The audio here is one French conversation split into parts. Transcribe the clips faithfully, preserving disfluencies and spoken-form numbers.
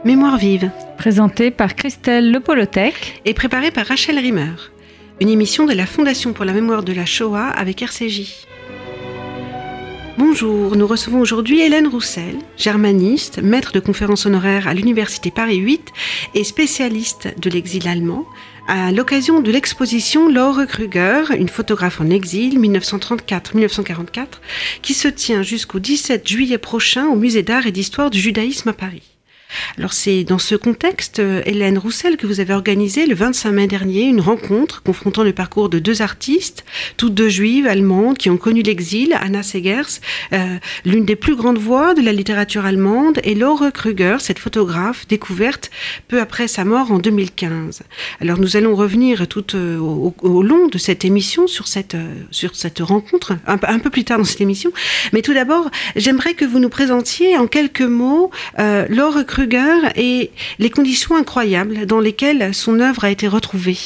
Mémoire vive, présentée par Christelle Lepolotec et préparée par Rachel Rimmer. Une émission de la Fondation pour la mémoire de la Shoah avec R C J. Bonjour, nous recevons aujourd'hui Hélène Roussel, germaniste, maître de conférences honoraire à l'Université Paris huit et spécialiste de l'exil allemand, à l'occasion de l'exposition Laure Kruger, une photographe en exil dix-neuf cent trente-quatre à dix-neuf cent quarante-quatre, qui se tient jusqu'au dix-sept juillet prochain au Musée d'art et d'histoire du judaïsme à Paris. Alors c'est dans ce contexte, Hélène Roussel, que vous avez organisé le vingt-cinq mai dernier une rencontre confrontant le parcours de deux artistes, toutes deux juives allemandes qui ont connu l'exil, Anna Segers, euh, l'une des plus grandes voix de la littérature allemande, et Laure Kruger, cette photographe découverte peu après sa mort en deux mille quinze. Alors nous allons revenir tout euh, au, au long de cette émission sur cette, euh, sur cette rencontre, un, un peu plus tard dans cette émission. Mais tout d'abord, j'aimerais que vous nous présentiez en quelques mots euh, Laure Kruger et les conditions incroyables dans lesquelles son œuvre a été retrouvée.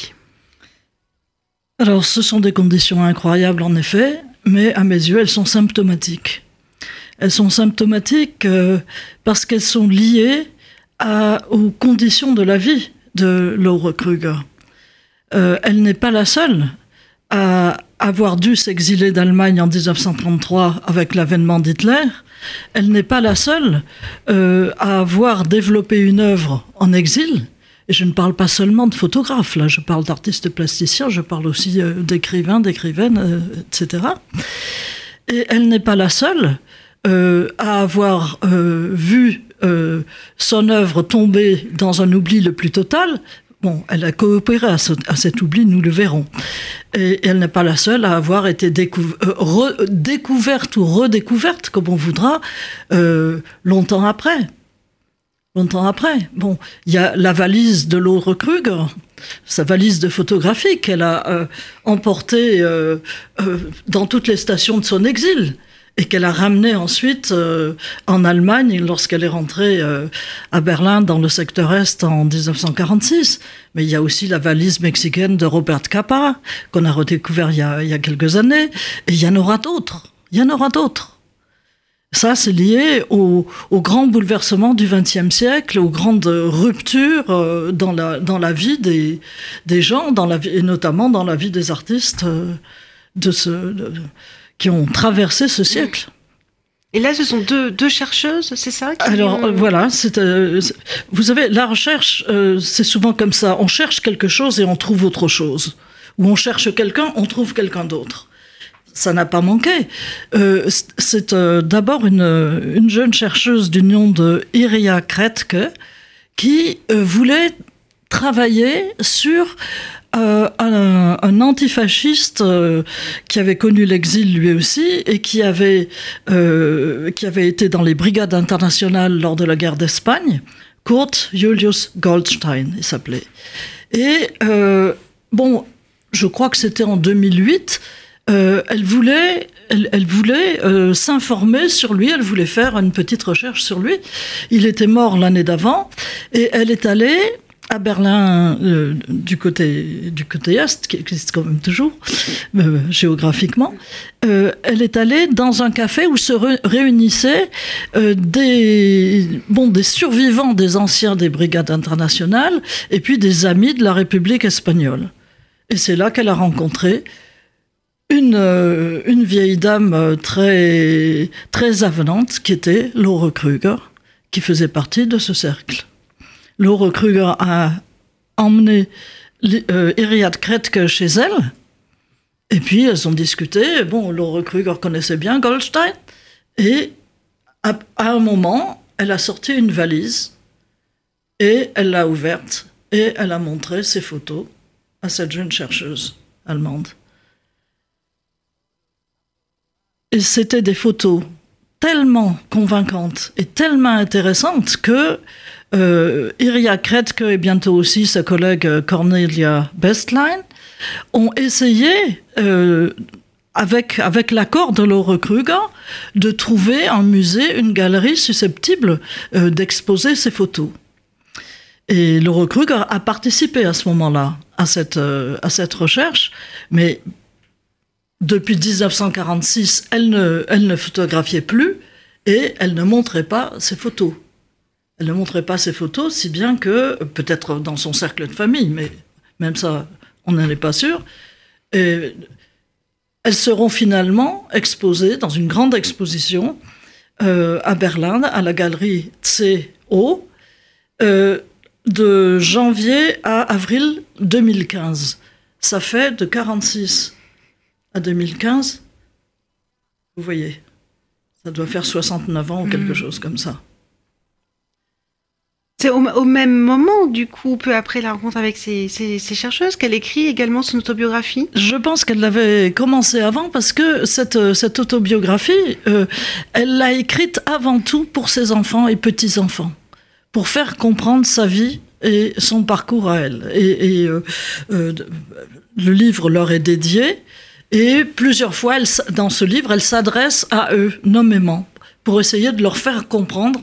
Alors, ce sont des conditions incroyables en effet, mais à mes yeux, elles sont symptomatiques. Elles sont symptomatiques euh, parce qu'elles sont liées à, aux conditions de la vie de Laure Kruger. Euh, elle n'est pas la seule à avoir dû s'exiler d'Allemagne en dix-neuf cent trente-trois avec l'avènement d'Hitler. Elle n'est pas la seule euh, à avoir développé une œuvre en exil. Et je ne parle pas seulement de photographes, là, je parle d'artistes plasticiens, je parle aussi euh, d'écrivains, d'écrivaines, euh, et cetera. Et elle n'est pas la seule euh, à avoir euh, vu euh, son œuvre tomber dans un oubli le plus total. Bon, elle a coopéré à, ce, à cet oubli, nous le verrons. Et elle n'est pas la seule à avoir été découv- euh, re- découverte ou redécouverte, comme on voudra, euh, longtemps après. Longtemps après. Bon, il y a la valise de Laure Kruger, sa valise de photographie qu'elle a euh, emportée euh, euh, dans toutes les stations de son exil. Et qu'elle a ramené ensuite euh, en Allemagne lorsqu'elle est rentrée euh, à Berlin dans le secteur Est en dix-neuf cent quarante-six. Mais il y a aussi la valise mexicaine de Robert Capa qu'on a redécouvert il y a, il y a quelques années. Et il y en aura d'autres. Il y en aura d'autres. Ça, c'est lié au, au grand bouleversement du vingtième siècle, aux grandes ruptures euh, dans, la, dans la vie des, des gens, dans la vie, et notamment dans la vie des artistes euh, de ce... De, qui ont traversé ce siècle. Et là, ce sont deux, deux chercheuses, c'est ça qui... Alors, euh, voilà, c'est, euh, c'est, vous savez, la recherche, euh, c'est souvent comme ça. On cherche quelque chose et on trouve autre chose. Ou on cherche quelqu'un, on trouve quelqu'un d'autre. Ça n'a pas manqué. Euh, c'est euh, d'abord une, une jeune chercheuse du nom de Irja Kretke qui euh, voulait travailler sur... Euh, un, un antifasciste euh, qui avait connu l'exil lui aussi et qui avait, euh, qui avait été dans les brigades internationales lors de la guerre d'Espagne, Kurt Julius Goldstein, il s'appelait. Et euh, bon, je crois que c'était en deux mille huit, euh, elle voulait, elle, elle voulait euh, s'informer sur lui, elle voulait faire une petite recherche sur lui. Il était mort l'année d'avant et elle est allée à Berlin, euh, du côté du côté est, qui existe quand même toujours, euh, géographiquement, euh, elle est allée dans un café où se re- réunissaient euh, des, bon, des survivants des anciens des brigades internationales et puis des amis de la République espagnole. Et c'est là qu'elle a rencontré une, euh, une vieille dame très, très avenante qui était Laure Kruger, qui faisait partie de ce cercle. Laure Kruger a emmené euh, Irja Kretke chez elle, et puis elles ont discuté. Bon, Laure Kruger connaissait bien Goldstein, et à, à un moment, elle a sorti une valise, et elle l'a ouverte, et elle a montré ses photos à cette jeune chercheuse allemande. Et c'était des photos tellement convaincantes et tellement intéressantes que Euh, Irja Kretke et bientôt aussi sa collègue Cornelia Bestlein ont essayé, euh, avec, avec l'accord de Laure Kruger, de trouver un musée, une galerie susceptible euh, d'exposer ces photos. Et Laure Kruger a participé à ce moment-là à cette, euh, à cette recherche, mais depuis dix-neuf cent quarante-six, elle ne, elle ne photographiait plus et elle ne montrait pas ses photos. Elle ne montrait pas ses photos, si bien que, peut-être dans son cercle de famille, mais même ça, on n'en est pas sûr, et elles seront finalement exposées dans une grande exposition euh, à Berlin, à la galerie C O, euh, de janvier à avril deux mille quinze. Ça fait de quarante-six à deux mille quinze, vous voyez, ça doit faire soixante-neuf ans ou quelque mmh. chose comme ça. C'est au, au même moment, du coup, peu après la rencontre avec ces, ces, ces chercheuses, qu'elle écrit également son autobiographie. Je pense qu'elle l'avait commencé avant parce que cette, cette autobiographie, euh, elle l'a écrite avant tout pour ses enfants et petits-enfants, pour faire comprendre sa vie et son parcours à elle. Et, et euh, euh, le livre leur est dédié, et plusieurs fois, elle, dans ce livre, elle s'adresse à eux, nommément, pour essayer de leur faire comprendre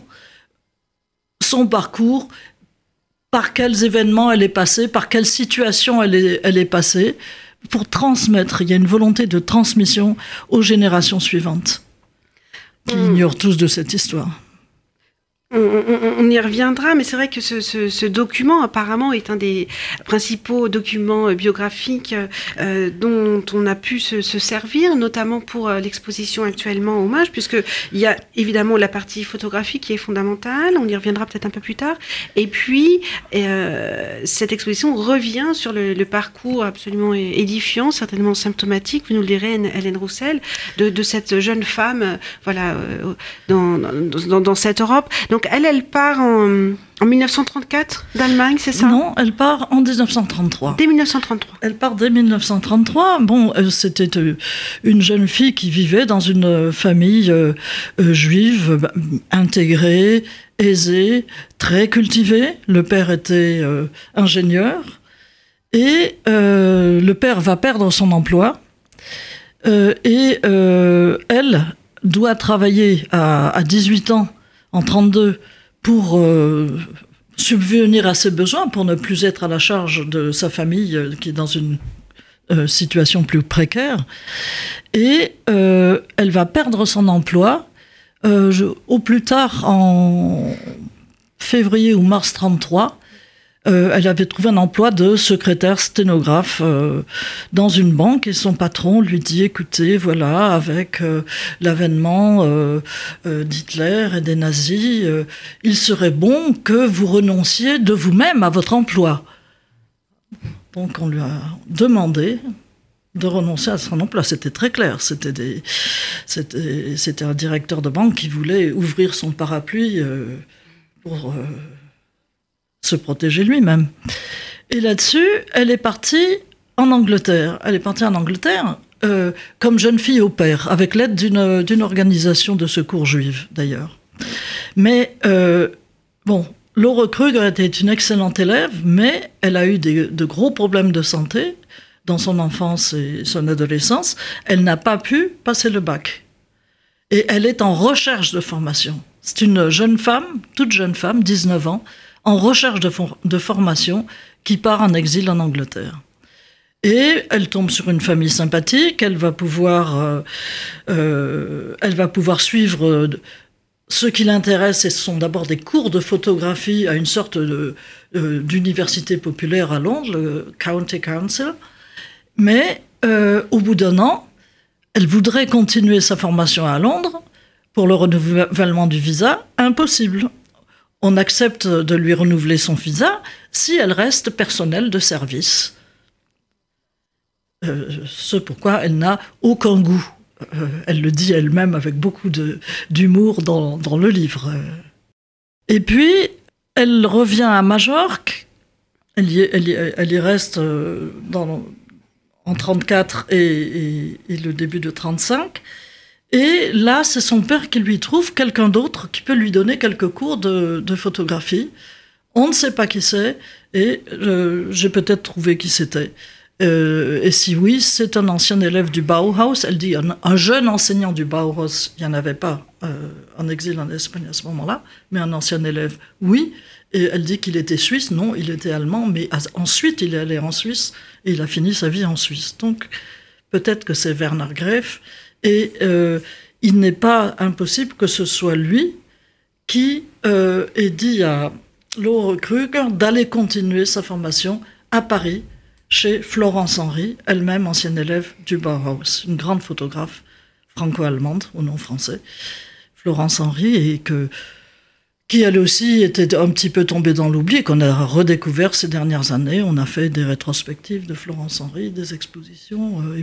son parcours, par quels événements elle est passée, par quelle situation elle est, elle est passée, pour transmettre. Il y a une volonté de transmission aux générations suivantes, qui mmh. ignorent tous de cette histoire. On, on, on y reviendra, mais c'est vrai que ce, ce, ce document, apparemment, est un des principaux documents biographiques euh, dont on a pu se, se servir, notamment pour euh, l'exposition actuellement Hommage, puisqu'il y a évidemment la partie photographique qui est fondamentale, on y reviendra peut-être un peu plus tard, et puis euh, cette exposition revient sur le, le parcours absolument édifiant, certainement symptomatique, vous nous le direz, Hélène Roussel, de, de cette jeune femme euh, voilà, euh, dans, dans, dans cette Europe. Donc, Donc elle, elle part en, en dix-neuf cent trente-quatre d'Allemagne, c'est ça ? Non, elle part en dix-neuf cent trente-trois. Dès dix-neuf cent trente-trois. Elle part dès dix-neuf cent trente-trois. Bon, euh, c'était euh, une jeune fille qui vivait dans une famille euh, euh, juive, bah, intégrée, aisée, très cultivée. Le père était euh, ingénieur. Et euh, le père va perdre son emploi. Euh, et euh, elle doit travailler à, à dix-huit ans, en trente-deux, pour euh, subvenir à ses besoins, pour ne plus être à la charge de sa famille euh, qui est dans une euh, situation plus précaire. Et euh, elle va perdre son emploi euh, je, au plus tard en février ou mars trente-trois. Euh, elle avait trouvé un emploi de secrétaire sténographe euh, dans une banque, et son patron lui dit « Écoutez, voilà, avec euh, l'avènement euh, euh, d'Hitler et des nazis, euh, il serait bon que vous renonciez de vous-même à votre emploi. » Donc on lui a demandé de renoncer à son emploi. C'était très clair. C'était, des, c'était, c'était un directeur de banque qui voulait ouvrir son parapluie euh, pour... Euh, se protéger lui-même. Et là-dessus, elle est partie en Angleterre. Elle est partie en Angleterre euh, comme jeune fille au pair, avec l'aide d'une, d'une organisation de secours juive, d'ailleurs. Mais, euh, bon, Laure Kruger était une excellente élève, mais elle a eu des, de gros problèmes de santé dans son enfance et son adolescence. Elle n'a pas pu passer le bac. Et elle est en recherche de formation. C'est une jeune femme, toute jeune femme, dix-neuf ans, en recherche de, for- de formation, qui part en exil en Angleterre. Et elle tombe sur une famille sympathique, elle va pouvoir, euh, euh, elle va pouvoir suivre... Euh, ce qui l'intéresse, ce sont d'abord des cours de photographie à une sorte de, euh, d'université populaire à Londres, le County Council. Mais euh, au bout d'un an, elle voudrait continuer sa formation à Londres pour le renouvellement du visa. Impossible. On accepte de lui renouveler son visa si elle reste personnel de service. Euh, ce pourquoi elle n'a aucun goût. Euh, elle le dit elle-même avec beaucoup de, d'humour dans, dans le livre. Et puis, elle revient à Majorque. Elle y, elle y, elle y reste dans, en trente-quatre et, et, et le début de trente-cinq. Et là, c'est son père qui lui trouve quelqu'un d'autre qui peut lui donner quelques cours de, de photographie. On ne sait pas qui c'est, et euh, j'ai peut-être trouvé qui c'était. Euh, et si oui, c'est un ancien élève du Bauhaus. Elle dit un, un jeune enseignant du Bauhaus, il n'y en avait pas euh, en exil en Espagne à ce moment-là, mais un ancien élève, oui. Et elle dit qu'il était suisse, non, il était allemand, mais ensuite il est allé en Suisse, et il a fini sa vie en Suisse. Donc peut-être que c'est Werner Graef. Et euh, il n'est pas impossible que ce soit lui qui euh, est dit à Laure Kruger d'aller continuer sa formation à Paris, chez Florence Henry, elle-même ancienne élève du Bauhaus, une grande photographe franco-allemande, au nom français, Florence Henry, et que, qui elle aussi était un petit peu tombée dans l'oubli, qu'on a redécouvert ces dernières années. On a fait des rétrospectives de Florence Henry, des expositions euh, et,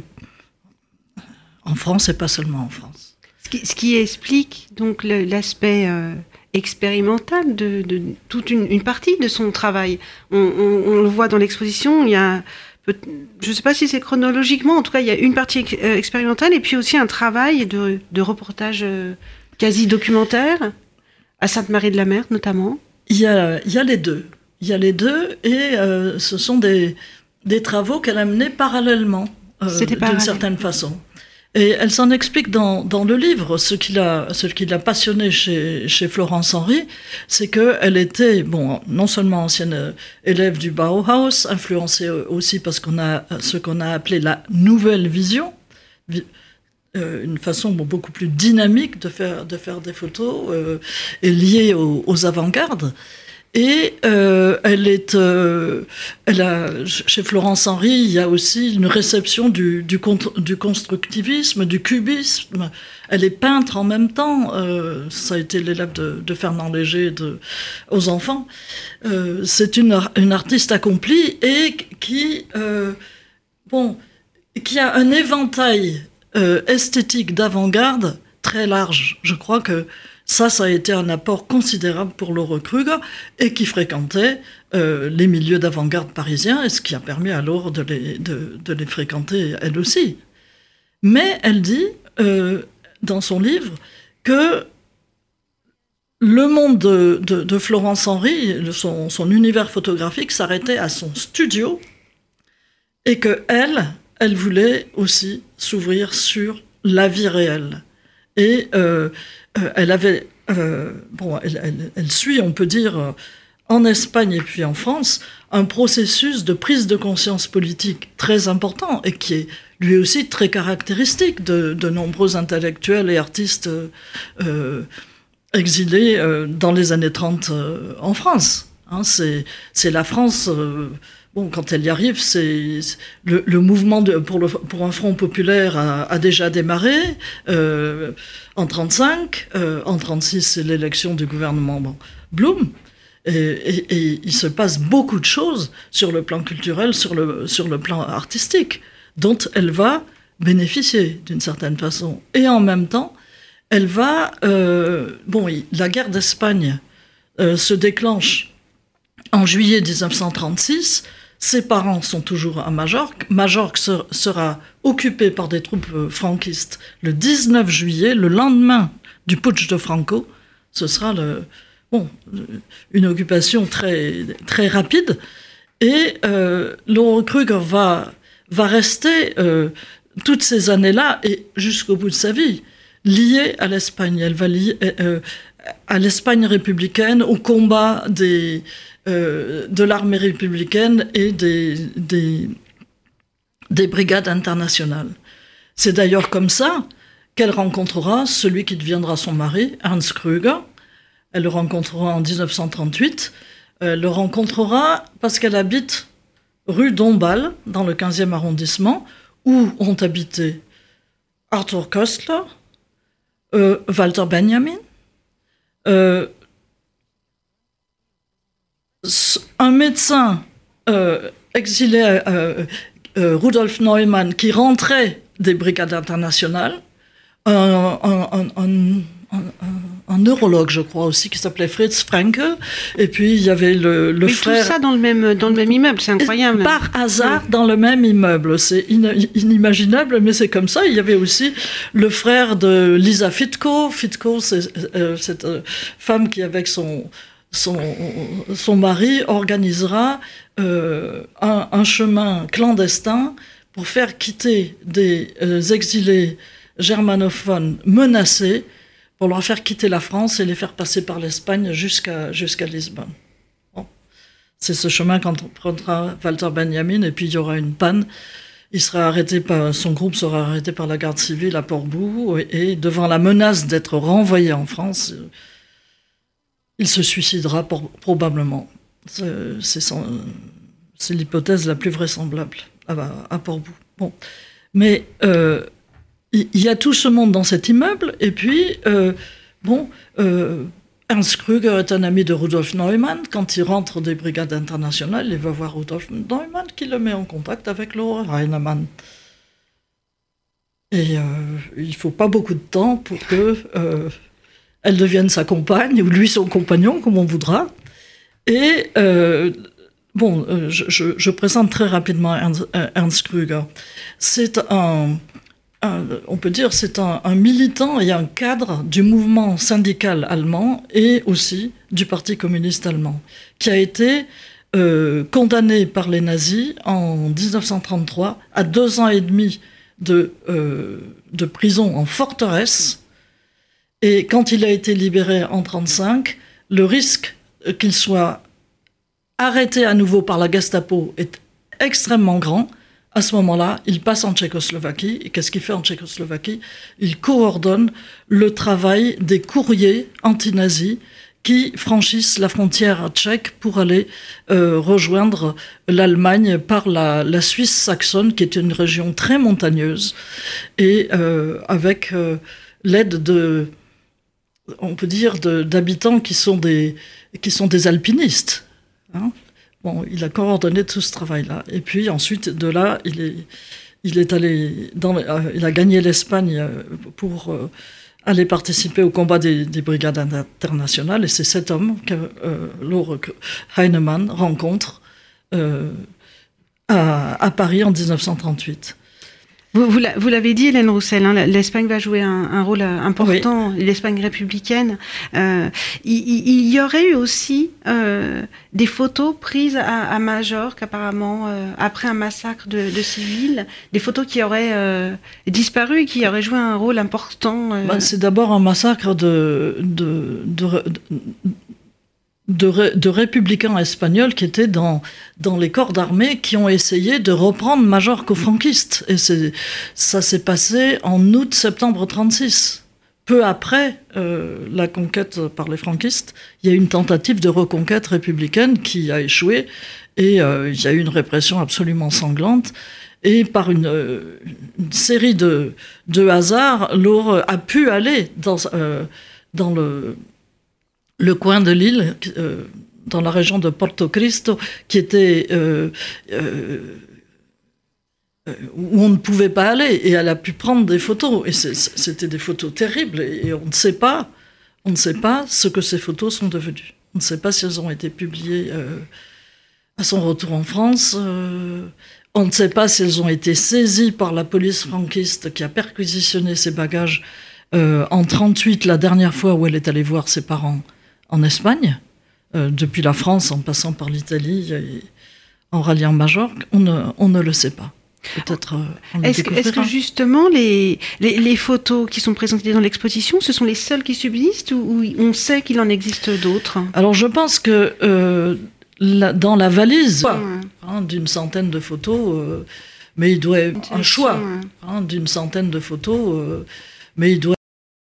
en France et pas seulement en France. Ce qui, ce qui explique donc le, l'aspect euh, expérimental de, de toute une, une partie de son travail. On, on, on le voit dans l'exposition, il y a, je ne sais pas si c'est chronologiquement, en tout cas il y a une partie ex- euh, expérimentale et puis aussi un travail de, de reportage euh, quasi documentaire, à Sainte-Marie-de-la-Mer notamment. Il y a, il y a les deux. Il y a les deux et euh, ce sont des, des travaux qu'elle a menés parallèlement, euh, C'était d'une parallèle. certaine façon. Et elle s'en explique dans, dans le livre. Ce qui l'a, ce qui l'a passionné chez, chez Florence Henry, c'est qu'elle était, bon, non seulement ancienne élève du Bauhaus, influencée aussi par ce qu'on a, ce qu'on a appelé la nouvelle vision, euh, une façon bon, beaucoup plus dynamique de faire, de faire des photos euh, et liée aux, aux avant-gardes. Et euh, elle est, euh, elle a, chez Florence Henry, il y a aussi une réception du, du, du constructivisme, du cubisme. Elle est peintre en même temps. Euh, ça a été l'élève de, de Fernand Léger de, aux enfants. Euh, c'est une, une artiste accomplie et qui, euh, bon, qui a un éventail euh, esthétique d'avant-garde très large. Je crois que Ça, ça a été un apport considérable pour Laure Kruger et qui fréquentait euh, les milieux d'avant-garde parisiens et ce qui a permis à Laure de les, de, de les fréquenter elle aussi. Mais elle dit, euh, dans son livre, que le monde de, de, de Florence Henry, son, son univers photographique s'arrêtait à son studio et qu'elle, elle voulait aussi s'ouvrir sur la vie réelle. Et euh, euh, elle avait, euh, bon, elle, elle, elle suit, on peut dire, euh, en Espagne et puis en France, un processus de prise de conscience politique très important et qui est lui aussi très caractéristique de, de nombreux intellectuels et artistes euh, exilés euh, dans les années trente euh, en France. Hein, c'est, c'est la France... Euh, Bon, quand elle y arrive, c'est le, le mouvement de, pour, le, pour un front populaire a, a déjà démarré euh, en trente-cinq. Euh, en trente-six, c'est l'élection du gouvernement bon, Blum. Et, et, et il se passe beaucoup de choses sur le plan culturel, sur le, sur le plan artistique, dont elle va bénéficier d'une certaine façon. Et en même temps, elle va... Euh, bon, la guerre d'Espagne euh, se déclenche en juillet dix-neuf cent trente-six. Ses parents sont toujours à Majorque. Majorque sera occupée par des troupes franquistes le dix-neuf juillet, le lendemain du putsch de Franco. Ce sera le, bon, une occupation très, très rapide. Et euh, Laure Kruger va, va rester euh, toutes ces années-là et jusqu'au bout de sa vie liée à l'Espagne. Elle va lier euh, à l'Espagne républicaine, au combat des... Euh, de l'armée républicaine et des, des, des brigades internationales. C'est d'ailleurs comme ça qu'elle rencontrera celui qui deviendra son mari, Ernst Kruger. Elle le rencontrera en dix-neuf cent trente-huit. Elle le rencontrera parce qu'elle habite rue Dombasle, dans le quinzième arrondissement, où ont habité Arthur Koestler, euh, Walter Benjamin, euh, un médecin euh, exilé, euh, euh, Rudolf Neumann, qui rentrait des brigades internationales, un, un, un, un, un, un neurologue, je crois aussi, qui s'appelait Fritz Franke, et puis il y avait le, le Mais frère... tout ça dans le même, dans le même immeuble, c'est incroyable. Par hasard, dans le même immeuble. C'est in, inimaginable, mais c'est comme ça. Il y avait aussi le frère de Lisa Fitko. Fitko, c'est euh, cette euh, femme qui, avec son... Son, son mari organisera euh, un, un chemin clandestin pour faire quitter des euh, exilés germanophones menacés, pour leur faire quitter la France et les faire passer par l'Espagne jusqu'à, jusqu'à Lisbonne. Bon. C'est ce chemin qu'empruntera Walter Benjamin, et puis il y aura une panne. Il sera arrêté par, son groupe sera arrêté par la garde civile à Port-Bou, et, et devant la menace d'être renvoyé en France... il se suicidera pour, probablement. C'est, c'est, sans, c'est l'hypothèse la plus vraisemblable à, à Port-Bou. Bon. Mais euh, il y, y a tout ce monde dans cet immeuble, et puis, euh, bon, euh, Ernst Krüger est un ami de Rudolf Neumann. Quand il rentre des brigades internationales, il va voir Rudolf Neumann qui le met en contact avec Laura Heinemann. Et euh, il ne faut pas beaucoup de temps pour que euh, elle devienne sa compagne, ou lui son compagnon, comme on voudra. Et, euh, bon, je, je, je présente très rapidement Ernst, Ernst Krüger. C'est un, un, on peut dire, c'est un, un militant et un cadre du mouvement syndical allemand et aussi du Parti communiste allemand, qui a été euh, condamné par les nazis en dix-neuf cent trente-trois à deux ans et demi de, euh, de prison en forteresse. Et quand il a été libéré en trente-cinq, le risque qu'il soit arrêté à nouveau par la Gestapo est extrêmement grand. À ce moment-là, il passe en Tchécoslovaquie. Et qu'est-ce qu'il fait en Tchécoslovaquie ? Il coordonne le travail des courriers anti-nazis qui franchissent la frontière tchèque pour aller euh, rejoindre l'Allemagne par la, la Suisse saxonne, qui est une région très montagneuse, et euh, avec euh, l'aide de, on peut dire, de, d'habitants qui sont des, qui sont des alpinistes. Hein. Bon, il a coordonné tout ce travail-là. Et puis ensuite, de là, il est, il est allé, dans, euh, il a gagné l'Espagne pour euh, aller participer au combat des, des brigades internationales. Et c'est cet homme que euh, Laura Heinemann rencontre euh, à, à Paris en dix-neuf cent trente-huit. Vous, vous, vous l'avez dit, Hélène Roussel, hein, l'Espagne va jouer un, un rôle important, oui. L'Espagne républicaine. Euh, il, il y aurait eu aussi euh, des photos prises à, à Majorque, apparemment, euh, après un massacre de, de civils, des photos qui auraient euh, disparu et qui auraient joué un rôle important. Euh... Ben, c'est d'abord un massacre de... de, de, de De, ré, de républicains espagnols qui étaient dans, dans les corps d'armée qui ont essayé de reprendre Majorque aux franquistes. Et c'est, ça s'est passé en août-septembre trente-six. Peu après euh, la conquête par les franquistes, il y a eu une tentative de reconquête républicaine qui a échoué et euh, il y a eu une répression absolument sanglante. Et par une, euh, une série de, de hasards, Laura a pu aller dans, euh, dans le... le coin de l'île, euh, dans la région de Porto Cristo, qui était euh, euh, où on ne pouvait pas aller, et elle a pu prendre des photos, et c'est, c'était des photos terribles, et on ne sait pas, on ne sait pas ce que ces photos sont devenues. On ne sait pas si elles ont été publiées euh, à son retour en France. Euh, on ne sait pas si elles ont été saisies par la police franquiste qui a perquisitionné ses bagages euh, en trente-huit, la dernière fois où elle est allée voir ses parents en Espagne, euh, depuis la France, en passant par l'Italie, et en ralliant Majorque, on ne, on ne le sait pas. Peut-être euh, on le est-ce, que, est-ce que justement les, les, les photos qui sont présentées dans l'exposition, ce sont les seules qui subsistent ou, ou on sait qu'il en existe d'autres ? Alors je pense que euh, la, dans la valise, ouais. hein, d'une centaine de photos, euh, mais il doit être un choix ouais. hein, d'une centaine de photos, euh, mais il doit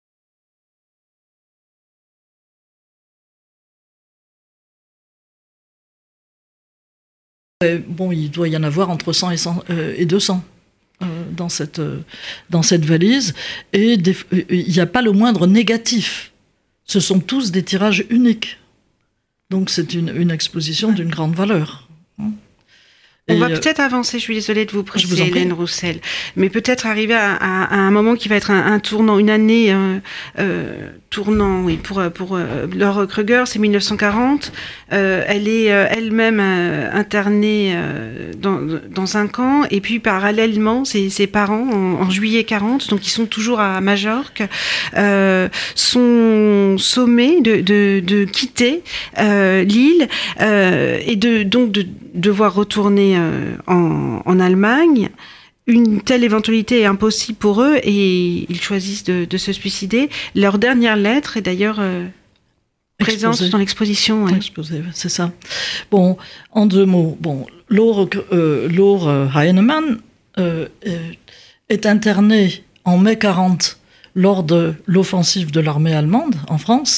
Bon, il doit y en avoir entre cent et, cent, euh, et deux cents euh, dans, cette, euh, dans cette valise. Et des, euh, il n'y a pas le moindre négatif. Ce sont tous des tirages uniques. Donc c'est une, une exposition d'une grande valeur. On et va euh, peut-être avancer, je suis désolée de vous presser, Hélène Roussel, mais peut-être arriver à, à, à un moment qui va être un, un tournant, une année euh, euh, tournant, oui, pour, pour euh, Laura Krüger, c'est mille neuf cent quarante. Euh, elle est euh, elle-même euh, internée euh, dans, dans un camp, et puis parallèlement, ses, ses parents, en, en juillet quarante, donc ils sont toujours à Majorque, euh, sont sommés de, de, de quitter euh, l'île euh, et de, donc de devoir retourner euh, en, en Allemagne. Une telle éventualité est impossible pour eux et ils choisissent de, de se suicider. Leur dernière lettre est d'ailleurs euh, présente Exposé. dans l'exposition. Ouais. Exposé, c'est ça. Bon, en deux mots, bon, Laura, euh, Laura Heinemann euh, est internée en mai quarante lors de l'offensive de l'armée allemande en France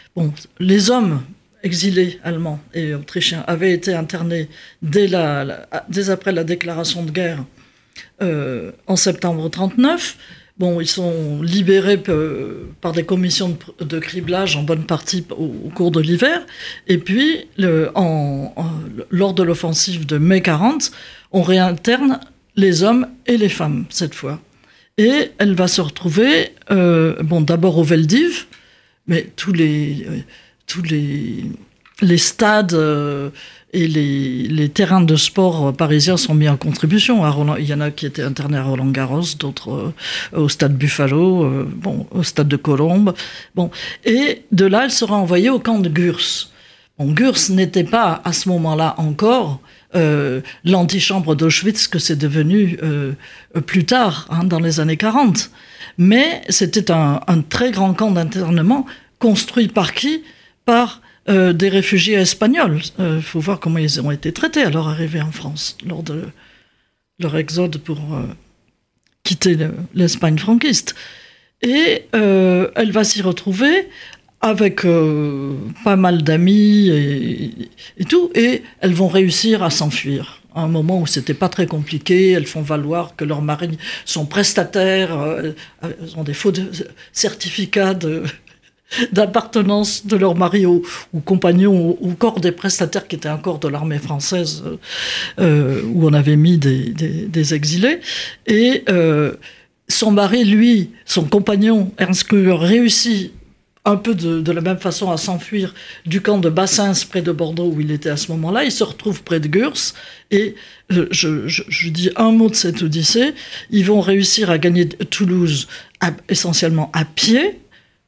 bon, les hommes exilés allemands et autrichiens avaient été internés dès, la, la, dès après la déclaration de guerre euh, en septembre trente-neuf. Bon, ils sont libérés euh, par des commissions de, de criblage en bonne partie au, au cours de l'hiver. Et puis, le, en, en, lors de l'offensive de mai quarante, on réinterne les hommes et les femmes cette fois. Et elle va se retrouver, euh, bon, d'abord au Veldiv, mais tous les... Euh, tous les, les stades euh, et les, les terrains de sport parisiens sont mis en contribution. À Roland, il y en a qui étaient internés à Roland-Garros, d'autres euh, au stade Buffalo, euh, bon, au stade de Colombes. Bon. Et de là, elle sera envoyée au camp de Gurs. Bon, Gurs n'était pas, à ce moment-là encore, euh, l'antichambre d'Auschwitz que c'est devenu euh, plus tard, hein, dans les années quarante. Mais c'était un, un très grand camp d'internement construit par qui ? Par euh, des réfugiés espagnols. Il euh, faut voir comment ils ont été traités à leur arrivée en France, lors de leur exode pour euh, quitter le, l'Espagne franquiste. Et euh, elle va s'y retrouver avec euh, pas mal d'amis et, et tout, et elles vont réussir à s'enfuir. À un moment où c'était pas très compliqué, elles font valoir que leurs maris sont prestataires, euh, elles ont des faux de, certificats de... d'appartenance de leur mari au, ou compagnon au, au corps des prestataires qui était un corps de l'armée française euh, où on avait mis des, des, des exilés. Et euh, son mari, lui, son compagnon, Ernst Krüger, réussit un peu de, de la même façon à s'enfuir du camp de Bassins près de Bordeaux où il était à ce moment-là. Il se retrouve près de Gurs et je, je, je, je dis un mot de cette odyssée. Ils vont réussir à gagner Toulouse à, essentiellement à pied.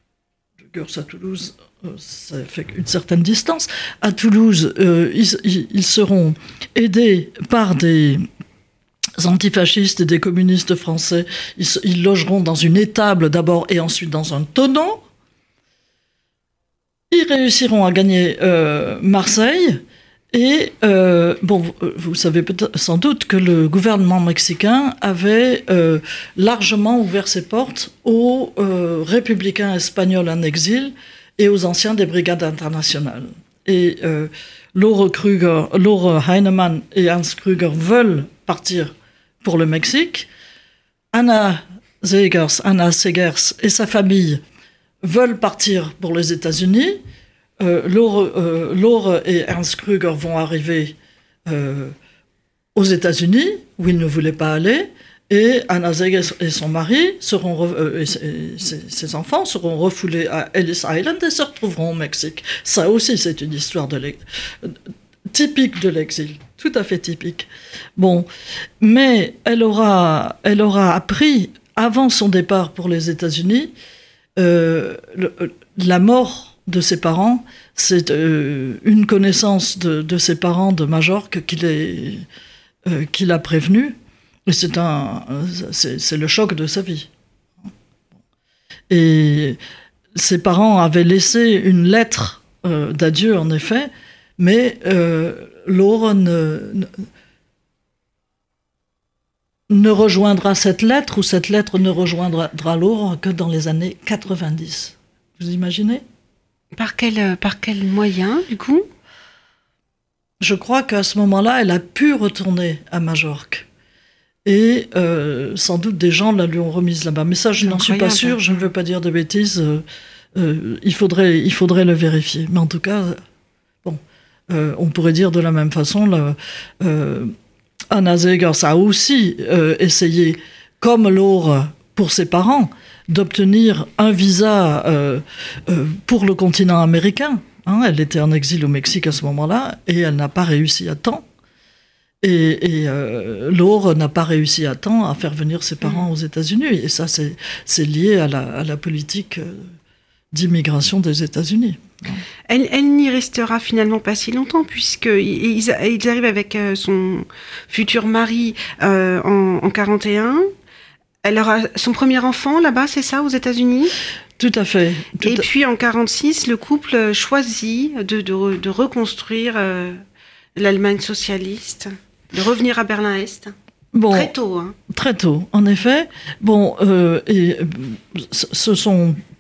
Gurs à Toulouse, ça fait une certaine distance. À Toulouse, euh, ils, ils seront aidés par des antifascistes et des communistes français. Ils, ils logeront dans une étable d'abord et ensuite dans un tonneau. Ils réussiront à gagner euh, Marseille. Et, euh, bon, vous savez peut-être, sans doute que le gouvernement mexicain avait euh, largement ouvert ses portes aux euh, républicains espagnols en exil et aux anciens des brigades internationales. Et euh, Laure Krüger, Laure Heinemann et Ernst Krüger veulent partir pour le Mexique. Anna Segers, Anna Segers et sa famille veulent partir pour les États-Unis. Euh, Laure, euh, Laure et Ernst Krüger vont arriver euh, aux États-Unis, où ils ne voulaient pas aller, et Anna Segers et son mari, seront re- euh, et ses, ses enfants, seront refoulés à Ellis Island et se retrouveront au Mexique. Ça aussi, c'est une histoire de l'ex- typique de l'exil, tout à fait typique. Bon, mais elle aura, elle aura appris, avant son départ pour les États-Unis, euh, le, la mort de ses parents. C'est euh, une connaissance de, de ses parents de Majorque qui, les, euh, qui l'a prévenu. Et c'est, un, c'est, c'est le choc de sa vie. Et ses parents avaient laissé une lettre euh, d'adieu, en effet, mais euh, Laure ne, ne, ne rejoindra cette lettre, ou cette lettre ne rejoindra Laure que dans les années quatre-vingt-dix. Vous imaginez ? Par quel, par quel moyen, du coup ? Je crois qu'à ce moment-là, elle a pu retourner à Majorque. Et euh, sans doute des gens la lui ont remise là-bas. Mais ça, je n'en suis pas sûre, je ne veux pas dire de bêtises. Euh, euh, il faudrait, il faudrait le vérifier. Mais en tout cas, bon, euh, on pourrait dire de la même façon, là, euh, Anna Segers a aussi euh, essayé, comme Laure pour ses parents, d'obtenir un visa euh, euh, pour le continent américain. Hein, elle était en exil au Mexique à ce moment-là, et elle n'a pas réussi à temps. Et, et euh, Laure n'a pas réussi à temps à faire venir ses parents aux États-Unis. Et ça, c'est, c'est lié à la, à la politique d'immigration des États-Unis. Elle, elle n'y restera finalement pas si longtemps, puisqu'ils ils arrivent avec son futur mari euh, en, en quarante et un. Elle aura son premier enfant là-bas, c'est ça, aux États-Unis ? Tout à fait. Tout et à... puis en quarante-six, le couple choisit de, de, de reconstruire euh, l'Allemagne socialiste, de revenir à Berlin-Est. Bon, très tôt. Hein. Très tôt, en effet. Bon, euh, et ce sont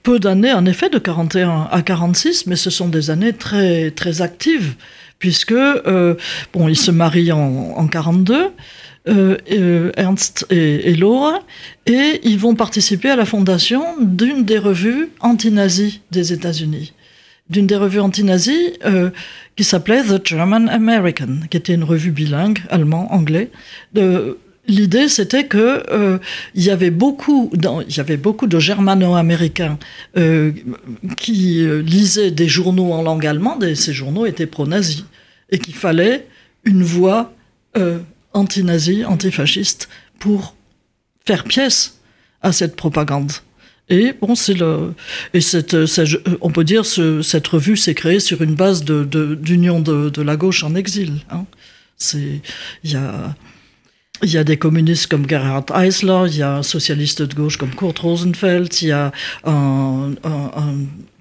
peu d'années, en effet, de quarante et un à quarante-six, mais ce sont des années très, très actives, puisque, euh, bon, ils se marient en, en quarante-deux, euh, euh, Ernst et, et Laura, et ils vont participer à la fondation d'une des revues anti-nazies des États-Unis. D'une des revues anti-nazies euh, qui s'appelait The German American, qui était une revue bilingue, allemand-anglais. De, l'idée, c'était que euh, il y avait beaucoup, dans, il y avait beaucoup de germano-américains euh, qui euh, lisaient des journaux en langue allemande, et ces journaux étaient pro-nazis, et qu'il fallait une voix euh, anti-nazie, antifasciste, pour faire pièce à cette propagande. Et bon, c'est le, et cette, cette, on peut dire que cette revue s'est créée sur une base de, de, d'union de, de la gauche en exil. Hein. C'est, il y a, il y a des communistes comme Gerhard Eisler, il y a un socialiste de gauche comme Kurt Rosenfeld, il y a un, un, un,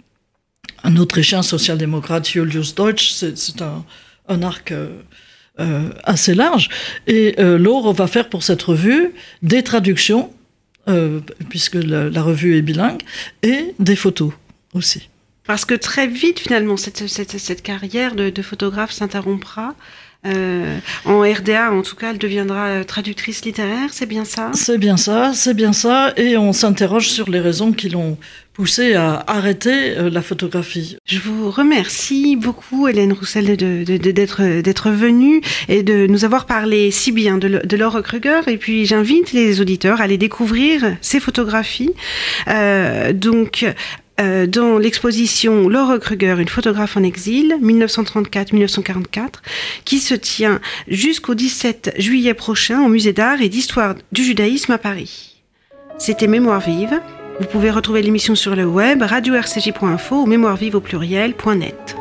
un Autrichien social-démocrate, Julius Deutsch. C'est, c'est un, un arc euh, assez large. Et euh, Laure va faire pour cette revue des traductions. Euh, puisque la, la revue est bilingue, et des photos aussi. Parce que très vite, finalement, cette, cette, cette carrière de, de photographe s'interrompra. Euh, en R D A, en tout cas, elle deviendra traductrice littéraire, c'est bien ça ? C'est bien ça, c'est bien ça, et on s'interroge sur les raisons qui l'ont poussée à arrêter euh, la photographie. Je vous remercie beaucoup, Hélène Roussel, de, de, de, d'être, d'être venue et de nous avoir parlé si bien de, de Laure Kruger, et puis j'invite les auditeurs à aller découvrir ces photographies. Euh, donc... Euh, dans l'exposition Laure Kruger, une photographe en exil, mille neuf cent trente-quatre à mille neuf cent quarante-quatre, qui se tient jusqu'au dix-sept juillet prochain au Musée d'art et d'histoire du judaïsme à Paris. C'était Mémoire vive. Vous pouvez retrouver l'émission sur le web, radio r c j point info ou mémoire vive au pluriel point net.